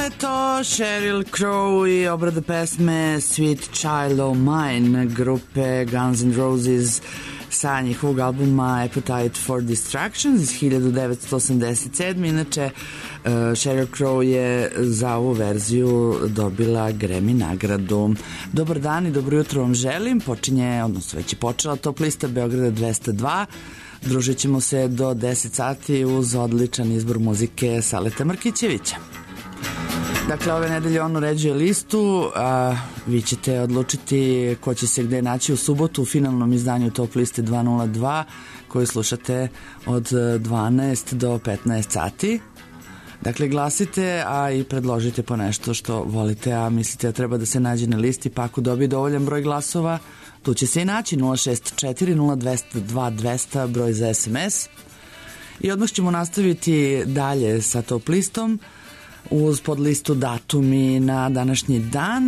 je to Sheryl Crow i obrada pesme Sweet Child O' Mine grupe Guns N' Roses sa njihovog albuma Appetite for Destruction iz 1987. Inače, Sheryl Crow je za ovu verziju dobila Grammy nagradu. Dobar dan i dobro jutro vam želim. Počinje, odnosno već je počela Top lista Beograda 202. Družit ćemo se do 10 sati uz odličan izbor muzike Saleta Markićevića. Dakle, ove nedelje on uređuje listu, a vi ćete odlučiti ko će se gde naći u subotu u finalnom izdanju Top liste 202 koju slušate od 12 do 15 sati. Dakle, glasite, a i predložite po nešto što volite, a mislite da treba da se nađe na listi, pa ako dobije dovoljan broj glasova, tu će se i naći 064 0202 200 broj za SMS. I odmah ćemo nastaviti dalje sa Top listom uz podlistu datumi na današnji dan.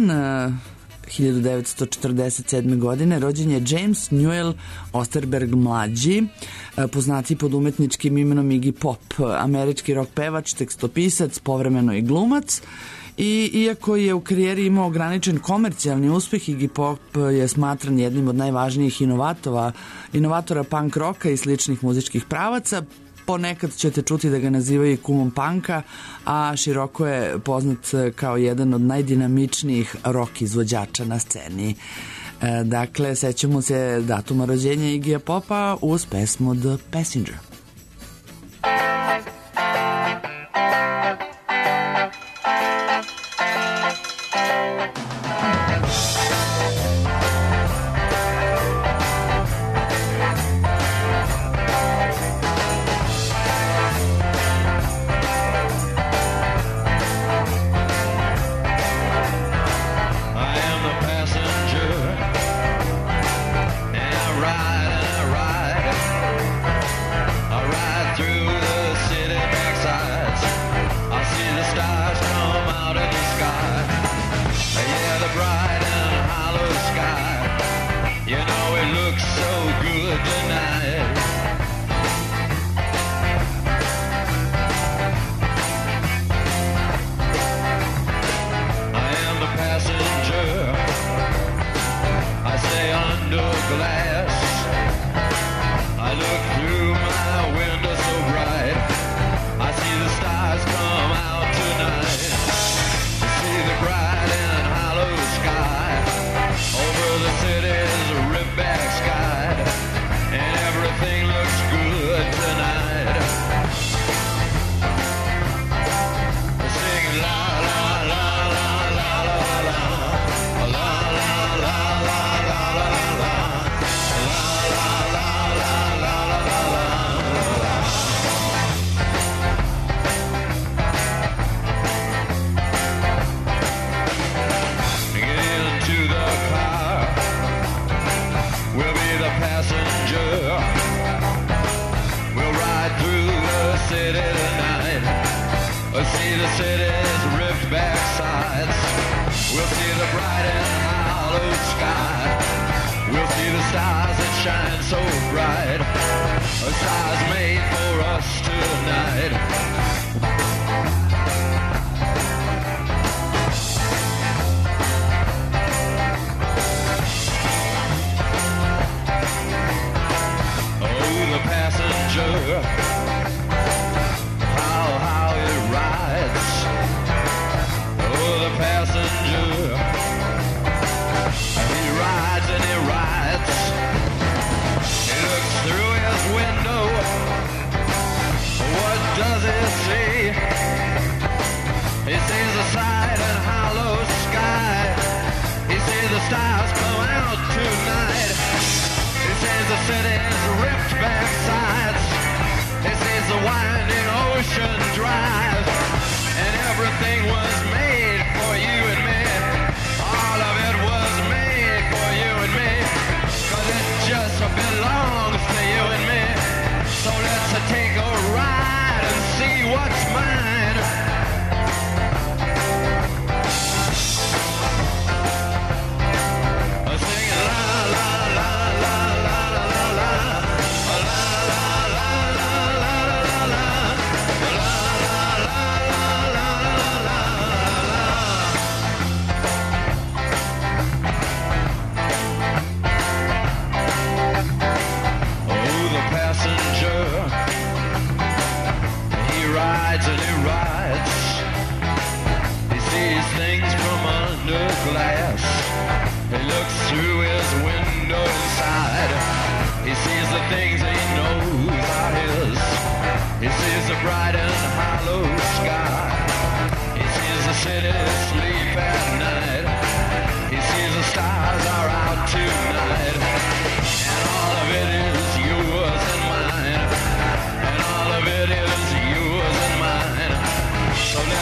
1947. godine rođen je James Newell Osterberg mlađi, poznati pod umetničkim imenom Iggy Pop, američki rock pevač, tekstopisac, povremeno i glumac. I iako je u karijeri imao ograničen komercijalni uspeh, Iggy Pop je smatran jednim od najvažnijih inovatora punk roka i sličnih muzičkih pravaca. Ponekad ćete čuti da ga nazivaju kumom punka, a široko je poznat kao jedan od najdinamičnijih rock izvođača na sceni. Dakle, sećamo se datuma rođenja Iggyja Popa uz pesmu The Passenger.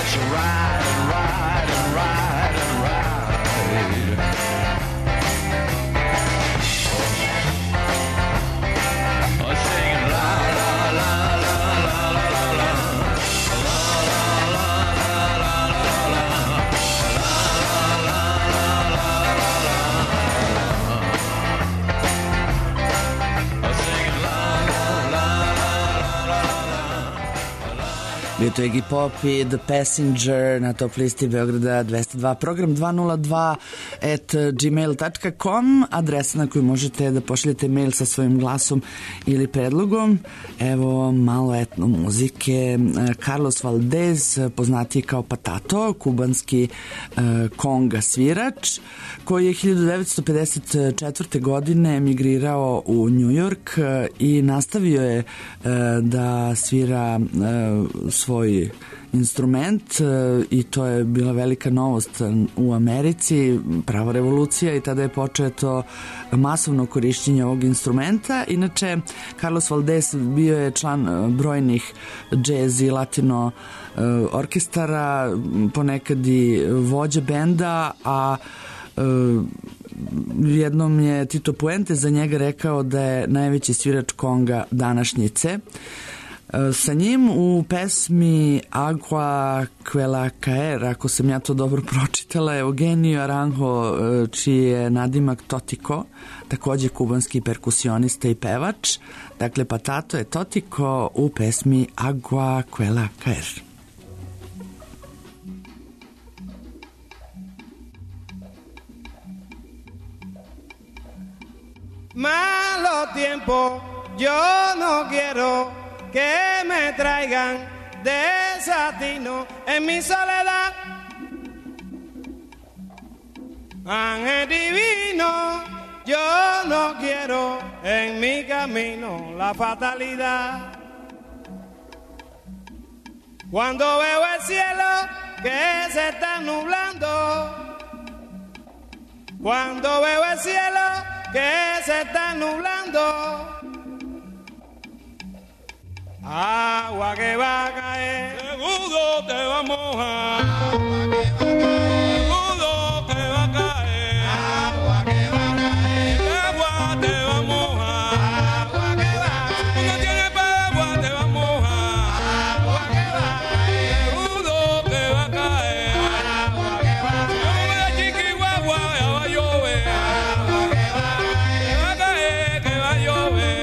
you ride and ride and ride and ride. Oh, singing la la la la la la la la. Bio to Iggy Pop i The Passenger na top listi Beograda 202. Program 202@gmail.com, adresa na koju možete da pošaljete mail sa svojim glasom ili predlogom. Evo malo etno muzike. Carlos Valdez, poznatiji kao Patato, kubanski konga svirač, koji je 1954. godine emigrirao u New York i nastavio je da svira svoj instrument i to je bila velika novost u Americi, prava revolucija, i tada je početo masovno korišćenje ovog instrumenta. Inače, Carlos Valdez bio je član brojnih džez i latino orkestara, ponekad i vođa benda, a jednom je Tito Puente za njega rekao da je najveći svirač konga današnjice. Sa njim u pesmi Agua Quela Caer, ako sam ja to dobro pročitala, je Eugenio Aranjo, čiji je nadimak Totiko, takođe kubanski perkusionista i pevač. Dakle, Patato je Totiko u pesmi Agua Quela Caer. Malo tiempo, yo no quiero que me traigan desatino en mi soledad. Ángel divino, yo no quiero en mi camino la fatalidad. Cuando veo el cielo que se está nublando, cuando veo el cielo que se está nublando, agua que va a caer, seguro te va a mojar. Seguro que va a caer, agua que va a caer, agua te va a mojar. Agua que va a caer, si no tienes paraguas te va a mojar. Agua que va a caer, seguro que va a caer, agua que va a caer. Como la chiquiguagua ya va a llover, agua que va a caer, que va a llover.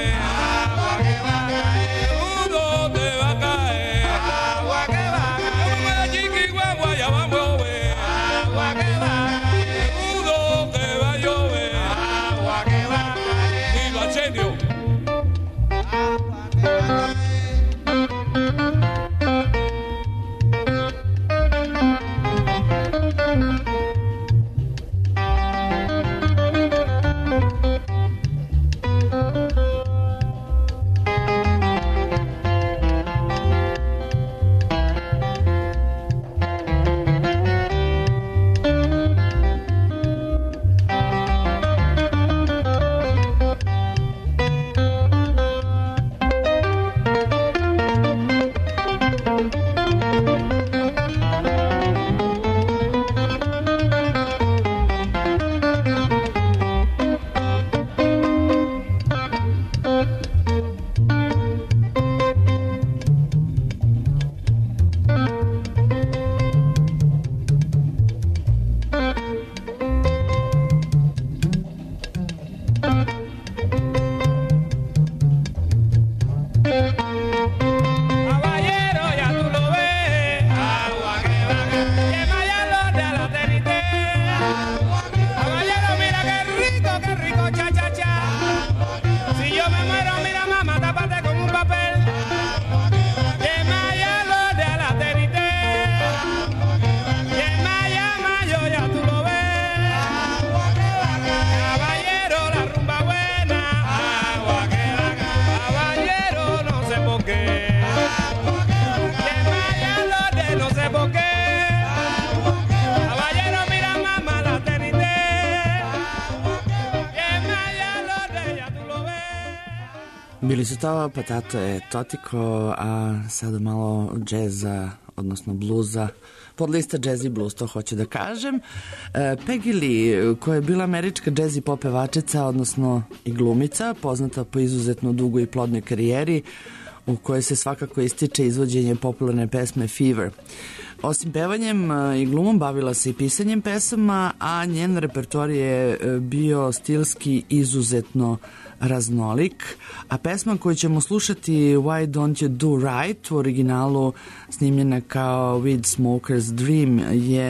Bili su to Patato je Totiko, a sada malo džeza odnosno bluza, podlista jazz i blues, to hoću da kažem. Peggy Lee, koja je bila američka jazz i pop pevačica, odnosno i glumica, poznata po izuzetno dugoj i plodnoj karijeri, u kojoj se svakako ističe izvođenje popularne pesme Fever. Osim pevanjem i glumom bavila se i pisanjem pesama, a njen repertoar je bio stilski izuzetno raznolik, a pesma koju ćemo slušati Why Don't You Do Right, u originalu snimljena kao Weed Smoker's Dream, je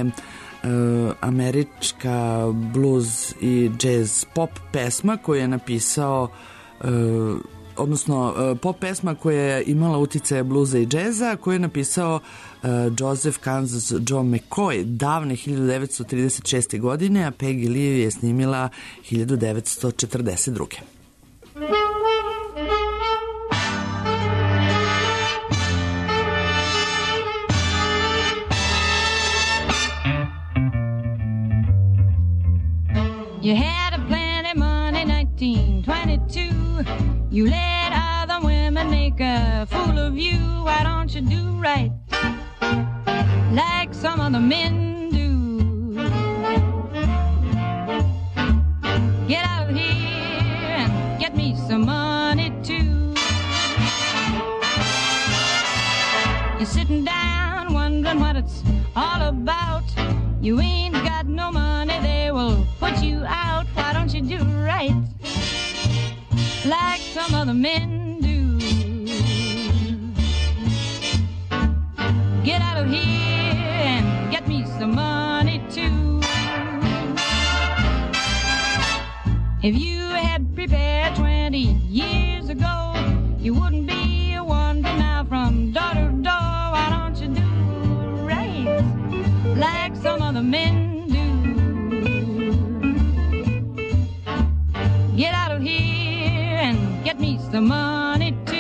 američka blues i jazz pop pesma koju je napisao odnosno pop pesma koja je imala uticaje bluza i džeza, koju je napisao Joseph Kansas Joe McCoy davne 1936. godine, a Peggy Lee je snimila 1942. You had a plenty money, 1922. You let other women make a fool of you. Why don't you do right like some other men do? Get out of here and get me some money too. You're sitting down wondering what it's all about. You ain't got no money, they will put you out. Why don't you do right like some other men do? Get out of here and get me some money too. If you had prepared 20 years ago, you wouldn't be wandering now from door to door. Why don't you do right like some other men do? Get out of here and get me some money too.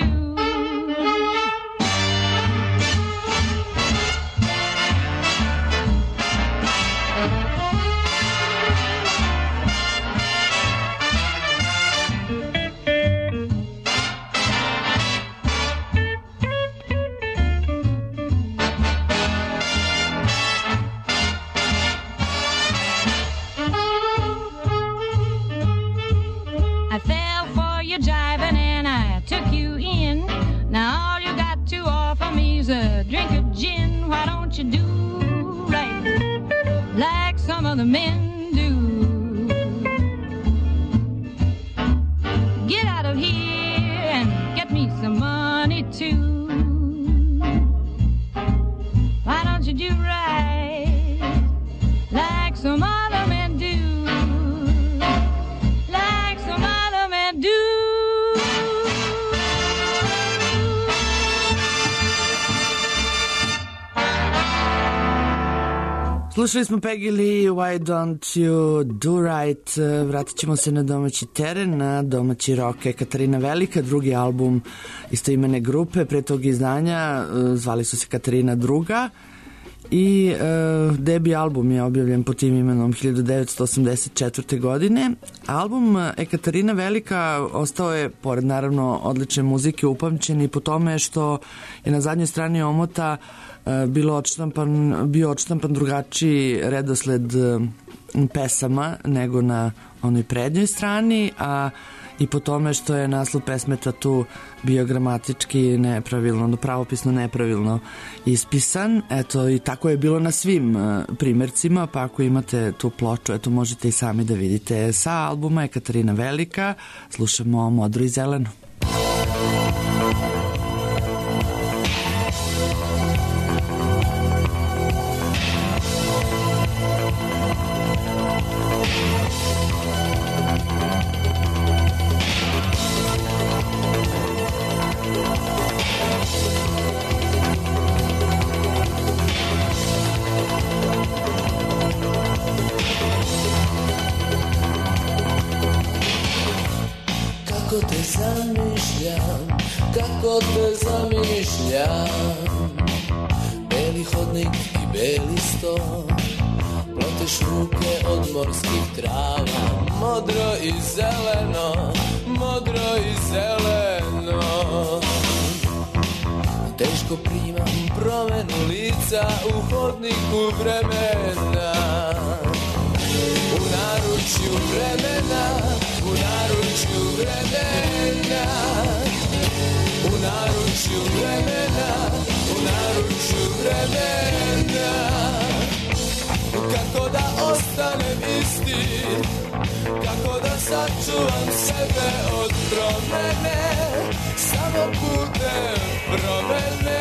I fell for your jiving and I took you in. Now all you got to offer me is a drink of gin. Why don't you do right like some other men do? Get out of here and get me some money too. Why don't you do right like some other men do? Like some other men do. Slušali smo Peggy Lee, Why Don't You Do Right. Vratit ćemo se na domaći teren, na domaći rock. Katarina Velika, drugi album istoimene grupe. Pre tog izdanja zvali su se Katarina Druga i debi album je objavljen pod tim imenom 1984. godine. Album Katarina Velika ostao je, pored naravno odlične muzike, upamćen i po tome što je na zadnjoj strani omota bio odštampan drugačiji redosled pesama nego na onoj prednjoj strani, a i po tome što je naslov pesme Tatu bio gramatički nepravilno, pravopisno nepravilno ispisan. Eto, i tako je bilo na svim primercima, pa ako imate tu ploču, eto, možete i sami da vidite. Sa albuma je Katarina Velika, slušamo Modro i zeleno. Kako te zamišljam, beli hodnik i beli sto, ploteš ruke od morskih trava, modro i zeleno, modro i zeleno. teško primam promenu lica u hodniku vremena. U naručju vremena, u naručju vremena, u naručju vremena, u naručju vremena. Kako da ostanem isti, kako da sačuvam sebe od promene, samo putem promene.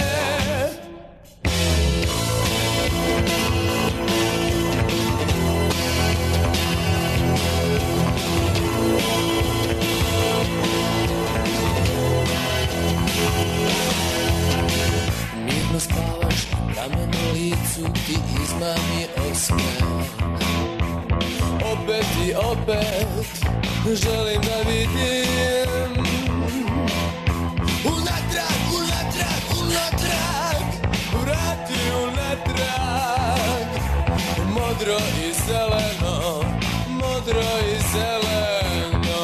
Mirno spavaš, kamen u licu ti izmami osmeh. Opet i opet želim da vidim unatrag, unatrag, unatrag, vrati unatrag. Modro i zeleno, modro i zeleno.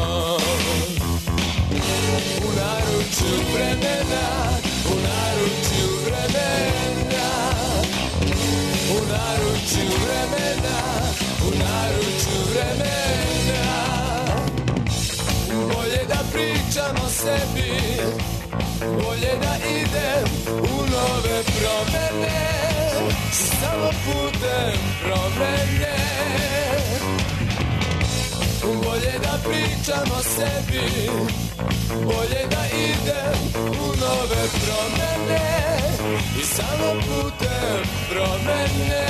U naručju vremena, u naručju vremena, u naručju vremena, u naručju vremena. Bolje da pričam o sebi, bolje da idem u nove promene, samo putem promene. Bolje da pričam o sebi, bolje da idem u nove promene i samo putem promene.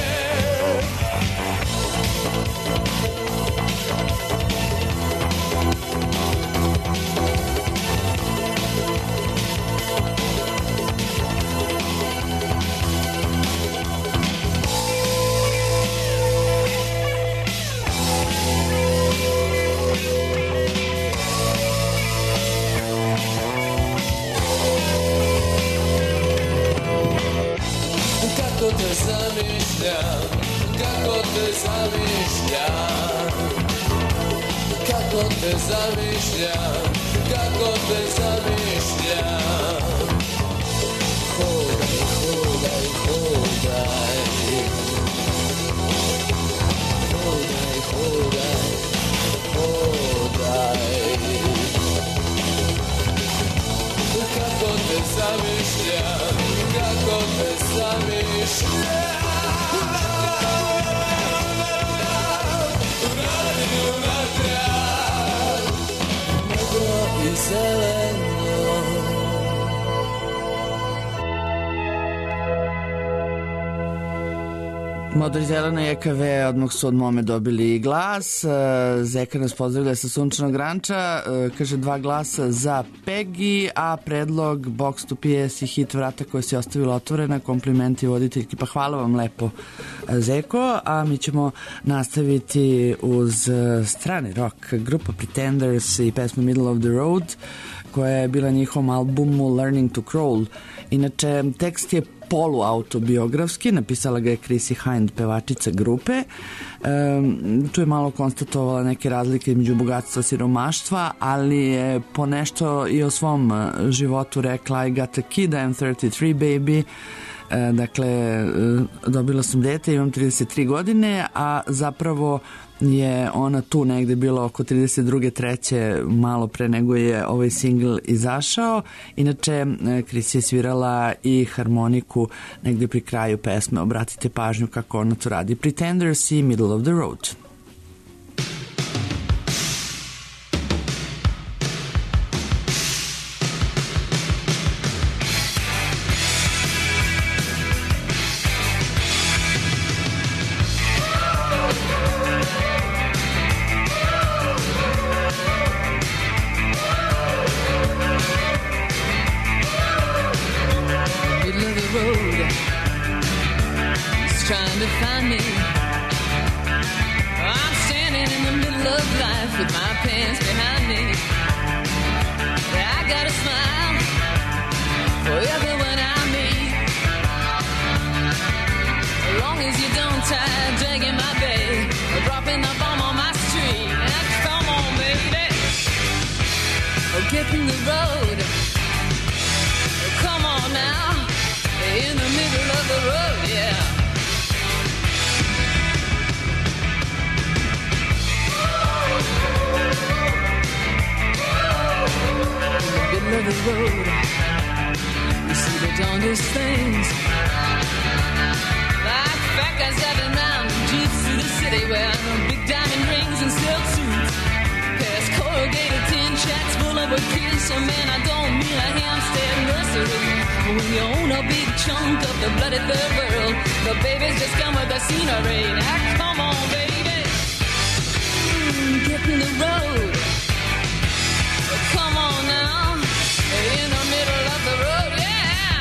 Kako te zamišljam, kako te zamišljam, kako te zamišljam, kako te zamišljam. Hodaj, hodaj, hodaj, hodaj, hodaj, hodaj. Kako te zamišljam, kako te zamišljam. Vrati unatrag, modro i zeleno. Modro i zeleno i EKV odmah su od mome dobili glas. Zeka nas pozdravlja sa Sunčanog Ranča, kaže 2 glasa za Peggy, a predlog Box to PS i hit Vrata koje si ostavila otvorena, komplimenti voditeljki. Pa hvala vam lepo, Zeko, a mi ćemo nastaviti uz strani rock, grupa Pretenders i pesma Middle of the Road koja je bila njihovom albumu Learning to Crawl. Inače, tekst je poluautobiografski, napisala ga je Chrissy Hind, pevačica grupe. Tu je malo konstatovala neke razlike između bogatstva i siromaštva, ali je po nešto i o svom životu rekla I got a kid, I'm 33 baby. Dakle, dobila sam dete, imam 33 godine, a zapravo je ona tu negde bila oko 32. treće, malo pre nego je ovaj singl izašao. Inače, Chris je svirala i harmoniku negde pri kraju pesme. Obratite pažnju kako ona to radi. Pretenders i Middle of the Road. Get in the road. Come on now. latest things. Like fat guys driving around in jeeps through the city wearing big diamond rings and silk suits. Past corrugated tin shacks full of a kids. So man, I don't mean a Hampstead nursery. When you own a big chunk of the bloody third world, the babies just come with the scenery. Now come on, baby, get in the road. Come on now, in the middle of the road, yeah.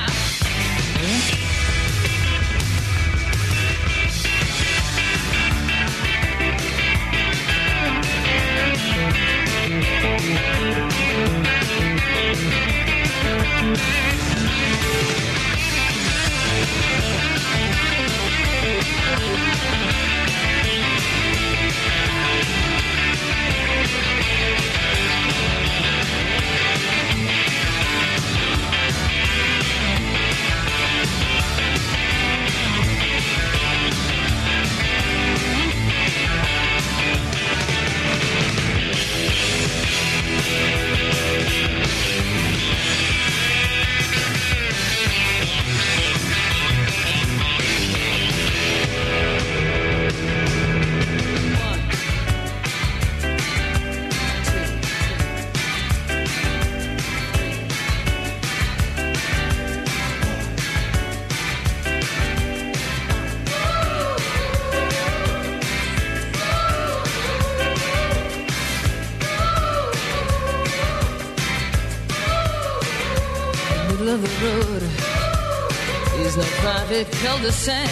Of the road is no private cul-de-sac.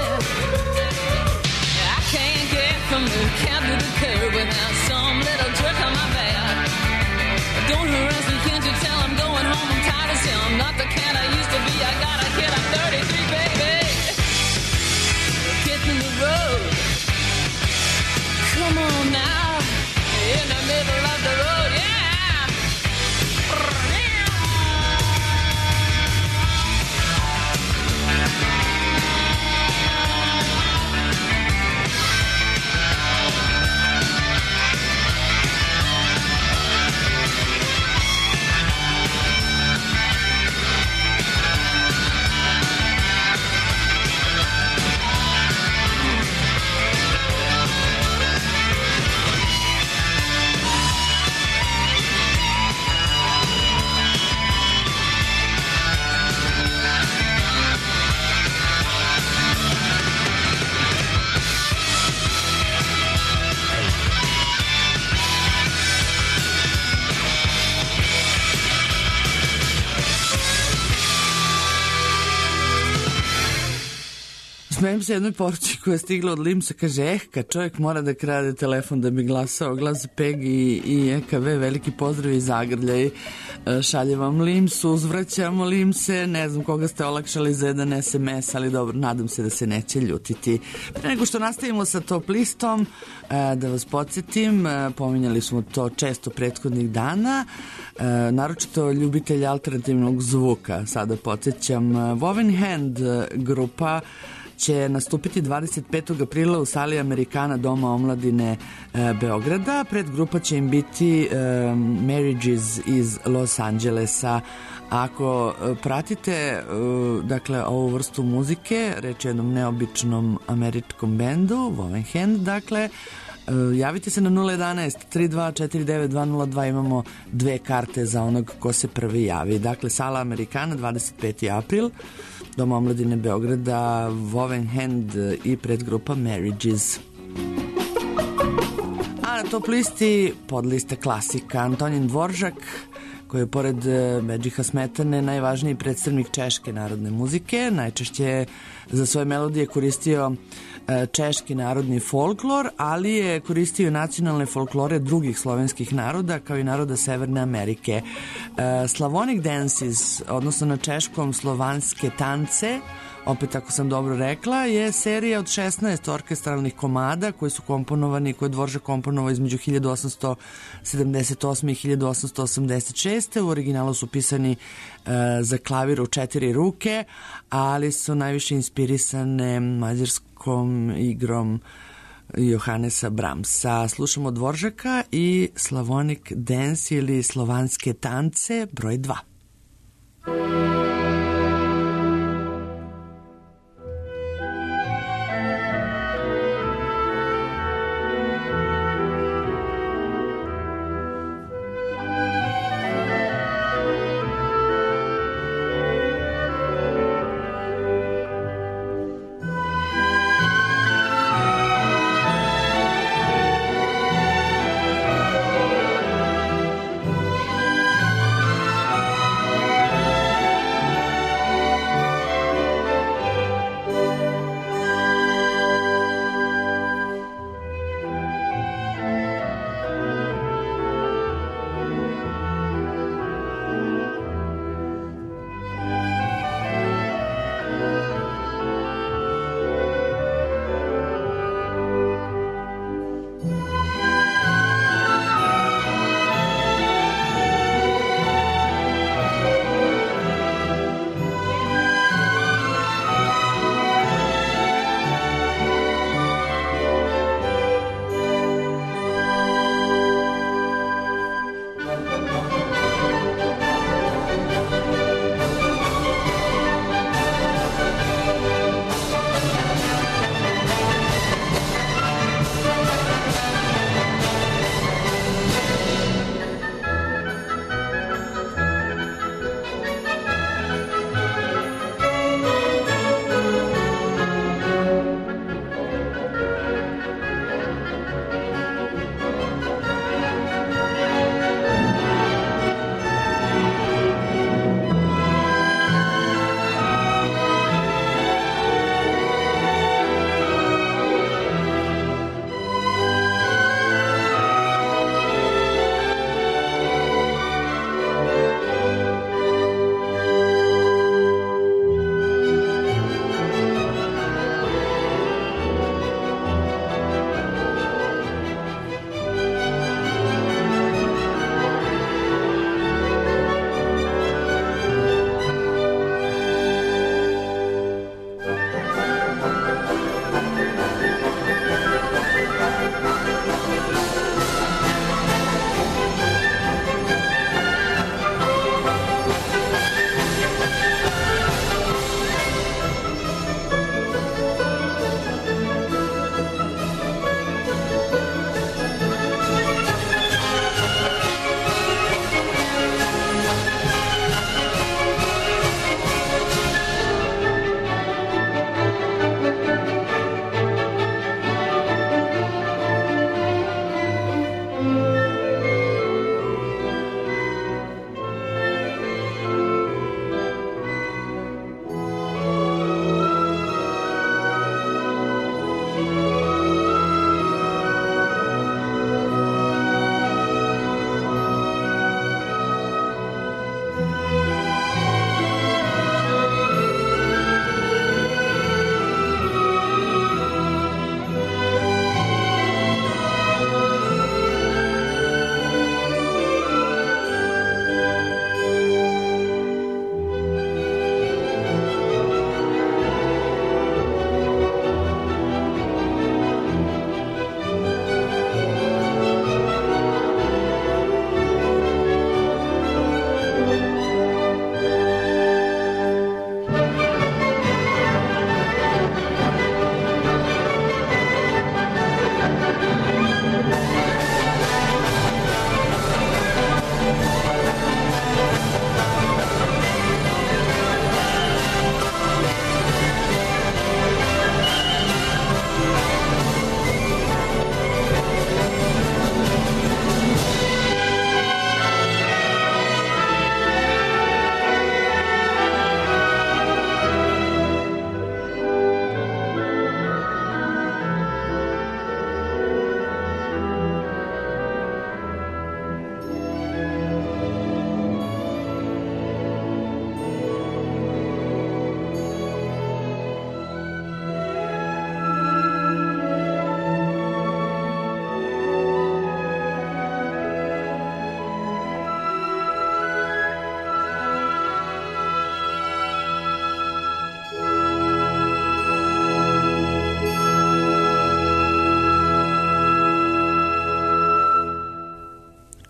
I can't get from the cab to the curb without some little jerk on my back. Don't harass me, can't you tell I'm going home? I'm tired of still. I'm not the cat I used to be. I got a kid, I'm 33, baby. Get in the road. Come on now, in the middle of the road, yeah. Smijem se jednoj poruci koja je stigla od Limsa, kaže, kad čovjek mora da krade telefon da bi glasao, glas Pegi i EKV, veliki pozdrav iz Zagrlja i šalje vam Lims, uzvraćamo Limse, ne znam koga ste olakšali za jedan SMS, ali dobro, nadam se da se neće ljutiti. Pre nego što nastavimo sa top listom, da vas podsjetim, pominjali smo to često prethodnih dana, naročito ljubitelji alternativnog zvuka, sada podsjećam, Woven Hand grupa će nastupiti 25. aprila u sali Amerikana Doma omladine Beograda. Predgrupa će im biti Marriages iz Los Angelesa. Ako pratite dakle ovu vrstu muzike, reč je jednom neobičnom američkom bendu, Woven Hand, dakle, javite se na 011 32 49 202, imamo 2 karte za onog ko se prvi javi. Dakle, sala Amerikana, 25. april, Doma omladine Beograda, Woven Hand i predgrupa Marriages. A na top listi podlista klasika Antonin Dvoržak, koji je pored Bedžiha Smetane najvažniji predstavnik češke narodne muzike. Najčešće za svoje melodije koristio češki narodni folklor, ali je koristio i nacionalne folklore drugih slovenskih naroda, kao i naroda Severne Amerike. Slavonic Dances, odnosno na češkom slovanske tance, opet ako sam dobro rekla, je serija od 16 orkestralnih komada koji su komponovani, koje je Dvoržak komponovao između 1878. i 1886. U originalu su pisani za klavir u 4 ruke, ali su najviše inspirisane mađarskom igrom Johannesa Brahmsa. Slušamo Dvoržaka i Slavonic Dance ili slovanske tance broj 2.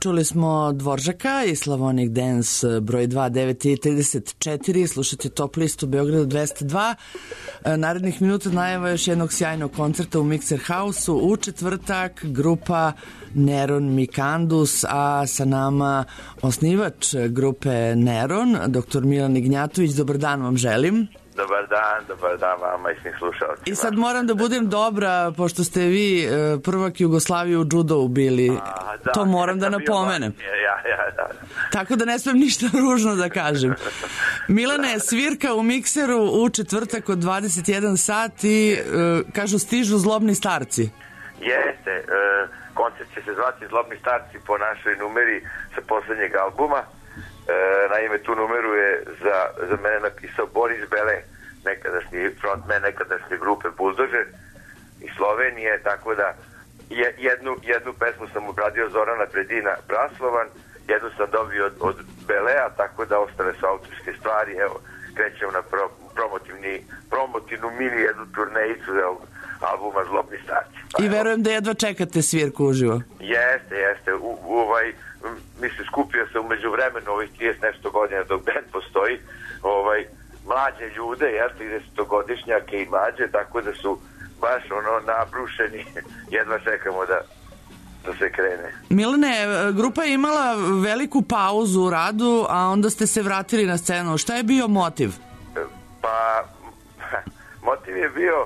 Čuli smo Dvoržaka i Slavonic Dance broj 2, 9:34. Slušate Top listu Beogradu 202. Narednih minuta najava još jednog sjajnog koncerta u Mixer House-u u četvrtak, grupa Neron Mikandus, a sa nama osnivač grupe Neron, dr. Milan Ignjatović. Dobar dan vam želim. Dobar dan vama i svim slušalcima. I sad moram da budem dobra, pošto ste vi prvak Jugoslavije u judovu bili. To moram da napomenem. Ja. Tako da ne smem ništa ružno da kažem. Milane, svirka u Mikseru u četvrtak od 21 sat i kažu stižu zlobni starci. Jeste, koncert će se zvati Zlobni starci po našoj numeri sa poslednjeg albuma. Naime, tu numeru je za mene napisao Boris Bele, nekadašnji frontman, nekadašnje grupe Bulldozer iz Slovenije, tako da jednu pesmu sam obradio Zorana Predina Braslovan, jednu sam dobio od Belea, tako da ostale su autorske stvari. Evo, krećemo na promotivnu mini jednu turnejicu albuma Zlobni starci. I verujem da jedva čekate svirku uživo. Jeste. Mislim, skupio se umeđu vremenu ovih 30 nešto godina dok band postoji, mlađe ljude, 30-godišnjake i mlađe, tako da su baš nabrušeni, jedva čekamo da se krene. Milane, grupa je imala veliku pauzu u radu, a onda ste se vratili na scenu. Šta je bio motiv? Pa, motiv je bio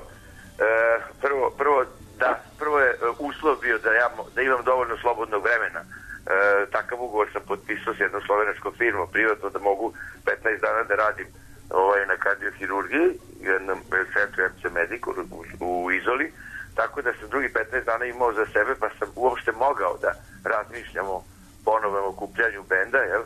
prvo je uslov bio da imam dovoljno slobodnog vremena. Takav ugovor sam potpisao s jednom slovenačkom firmom privatno da mogu 15 dana da radim na kardiohirurgiji, jednom centru MC Medic u Izoli, tako da sam drugi 15 dana imao za sebe, pa sam uopšte mogao da razmišljam o ponovnom okupljanju benda, jel?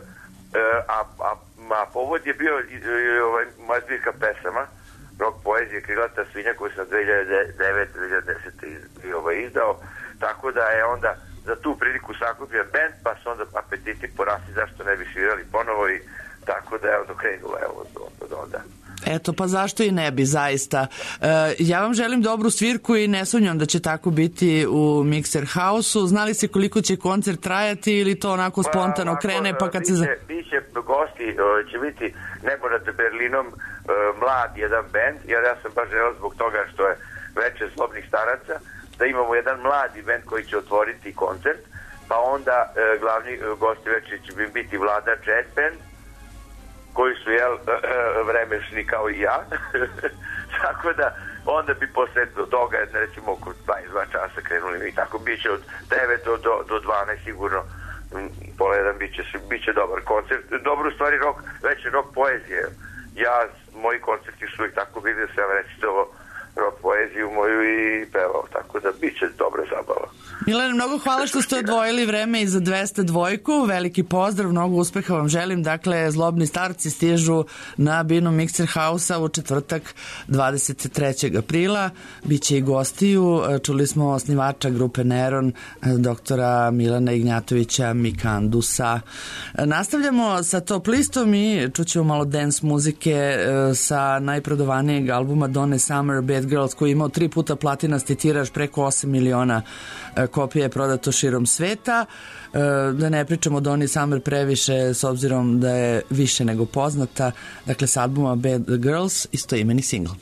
A povod je bio moja zbirka pesama, rock poezije Krilata svinja, koju sam 2009-2010 izdao, tako da je onda za tu priliku sakupio band, pa su onda apetiti porasli, zašto ne bi svirali ponovo, i tako da je onda krenula od onda. Eto, pa zašto i ne bi, zaista. Ja vam želim dobru svirku i ne sumnjam da će tako biti u Mixer House-u. Znali se koliko će koncert trajati ili to onako spontano krene, pa kad se... Biće gosti, će biti Nebo nad Berlinom, mlad jedan band, jer ja sam baš želeo zbog toga što je Večer zlobnih staraca, da imamo jedan mladi band koji će otvoriti koncert, pa onda glavni gosti večeri će biti Vlada Jazz Band, koji su vremešni kao i ja, tako da onda bi posle toga, recimo oko 22 časa krenuli i tako, bit će od 9 do 12 sigurno, pola jedan biće dobar koncert, dobro stvari večer rock poezije. Moji koncerti su uvijek tako bili da sam recitovo rock poeziju moju i pevao, tako da bit će dobra zabava. Milane, mnogo hvala što ste odvojili vreme i za 202. Veliki pozdrav, mnogo uspeha vam želim. Dakle, Zlobni starci stižu na binu Mixer House-a u četvrtak 23. aprila. Biće i gostiju. Čuli smo osnivača grupe Neron, doktora Milana Ignjatovića Mikandusa. Nastavljamo sa top listom i čućemo malo dance muzike sa najprodavanijeg albuma Donna Summer, Bad Girls, koji je imao 3 puta platinasti tiraž, preko 8 miliona kopija je prodato širom sveta. Da ne pričamo o Donni Summer previše, s obzirom da je više nego poznata. Dakle, s albuma Bad Girls, istoimeni singl.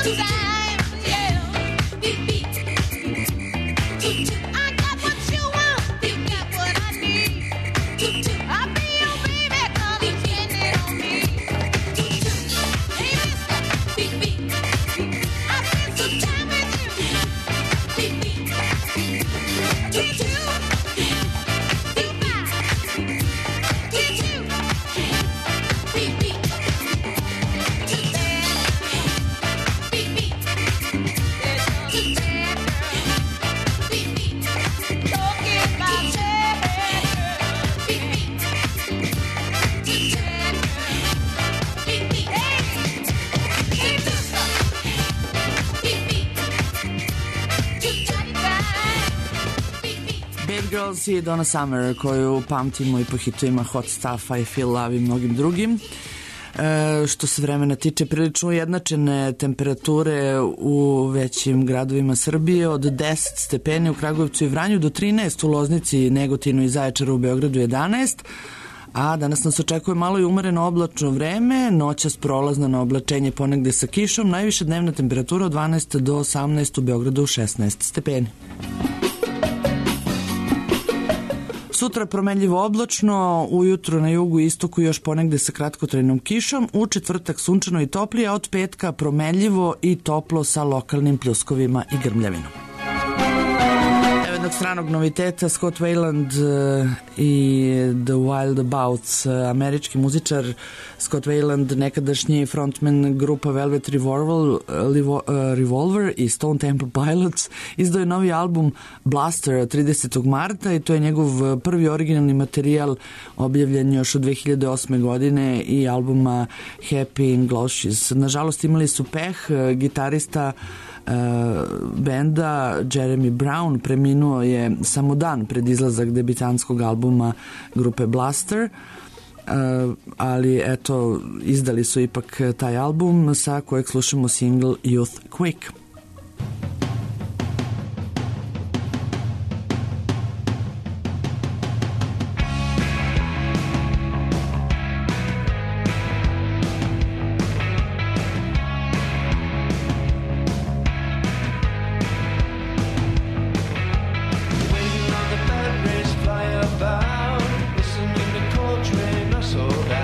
Girls i Donna Summer, koju pamtimo i po hitovima Hot Stuff, I Feel Love i mnogim drugim. Što se vremena tiče, prilično ujednačene temperature u većim gradovima Srbije, od 10 stepeni u Kragujevcu i Vranju do 13 u Loznici, Negotinu i Zaječaru, u Beogradu 11, a danas nas očekuje malo i umereno oblačno vreme, noćas prolazna na oblačenje ponegde sa kišom, najviša dnevna temperatura od 12 do 18, u Beogradu 16 stepeni. Sutra promenljivo oblačno, ujutru na jugu i istoku još ponegde sa kratkotrajnom kišom, u četvrtak sunčano i toplije, a od petka promenljivo i toplo sa lokalnim pljuskovima i grmljavinom. Evo jednog stranog noviteta, Scott Weiland i The Wildabouts, američki muzičar Scott Weiland, nekadašnji frontman grupa Velvet Revolver i Stone Temple Pilots, izdao je novi album Blaster 30. marta i to je njegov prvi originalni materijal, objavljen još od 2008. godine i albuma Happy in Galoshes. Nažalost imali su peh, gitarista benda Jeremy Brown preminuo je samo dan pred izlazak debitanskog albuma grupe Blaster, ali eto, izdali su ipak taj album sa kojeg slušamo single Youth Quick.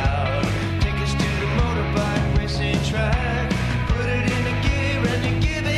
Give it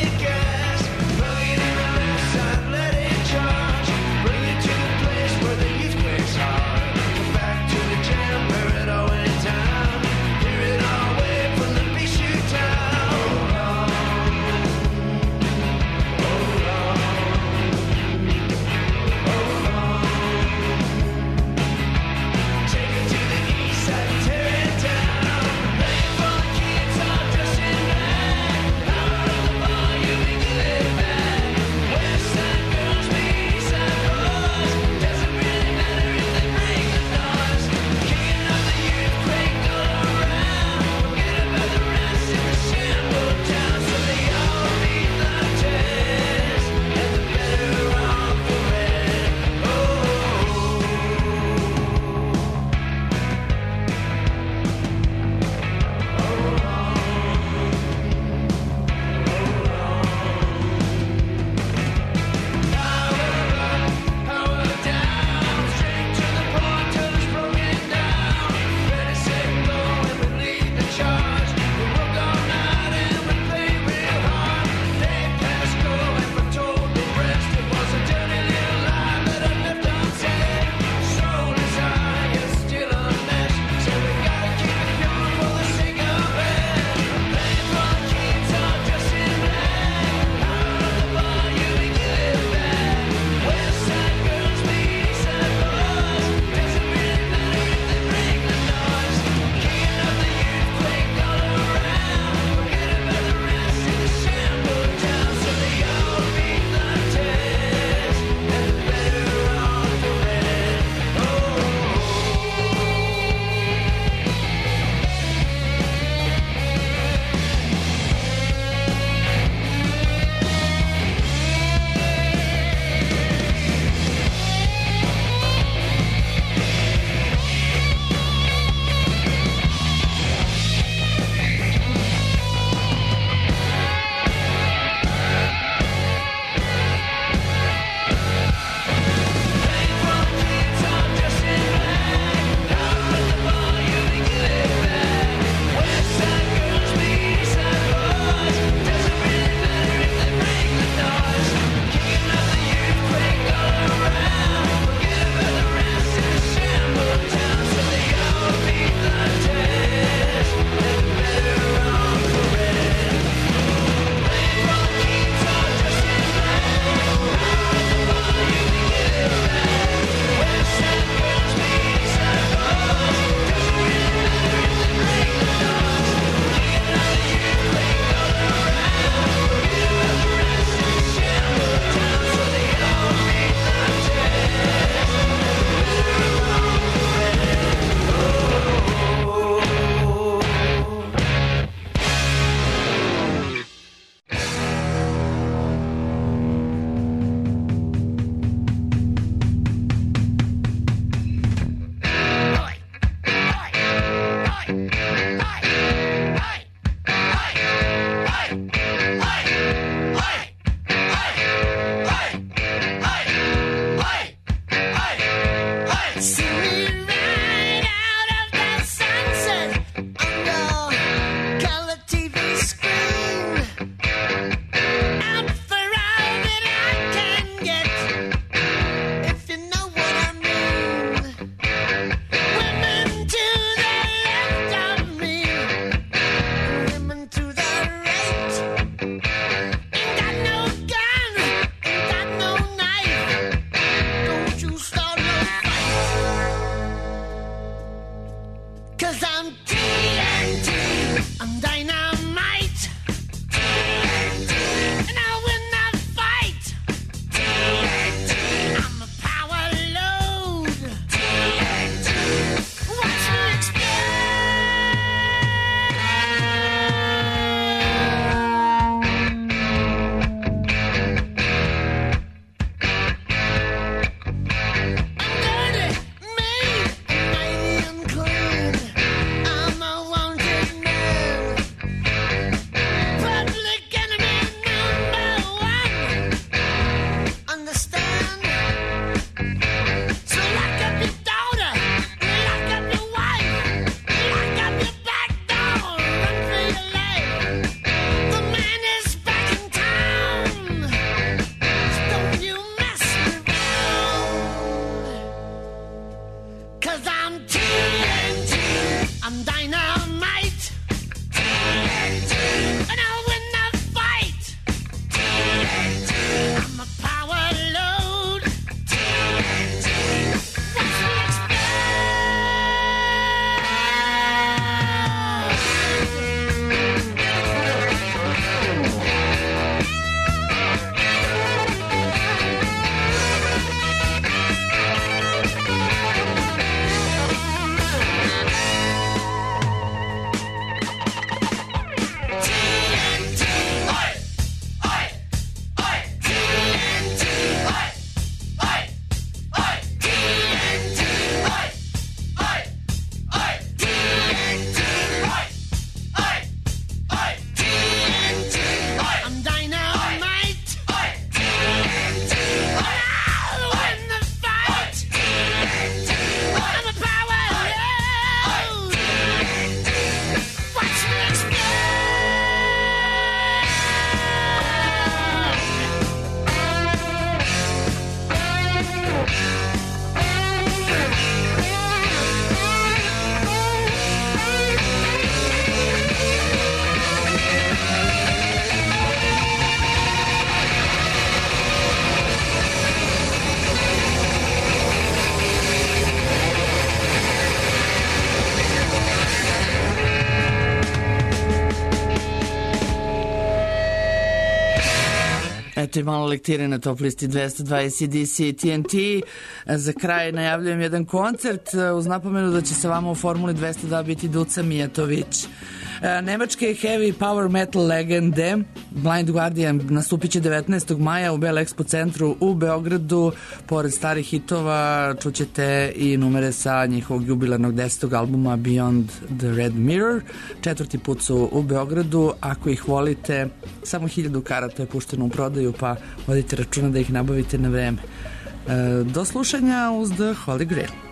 Eto i malo lektire na top listi 202 AC/DC i TNT. Za kraj najavljujem jedan koncert uz napomenu da će se vama u Formuli 202 biti Duca Mijatović. Nemačke heavy power metal legende Blind Guardian nastupit će 19. maja u Bell Expo centru u Beogradu. Pored starih hitova čućete i numere sa njihovog jubilarnog 10. albuma Beyond the Red Mirror. 4. put su u Beogradu. Ako ih volite, samo 1000 karata je pušteno u prodaju, pa vodite računa da ih nabavite na vreme. Do slušanja uz The Holy Grail.